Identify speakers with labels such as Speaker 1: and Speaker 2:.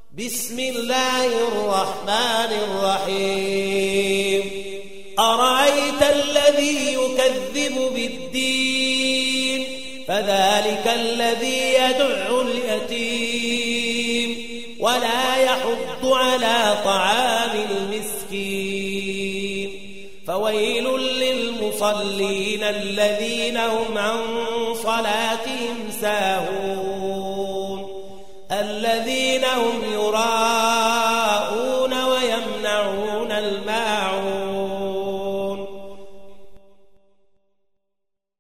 Speaker 1: بسم الله الرحمن الرحيم أرأيت الذي يكذب بالدين فذلك الذي يدع اليتيم ولا يحض على طعام المسكين فويل للمصلين الذين هم عن صلاتهم ساهون الذين هم يراءون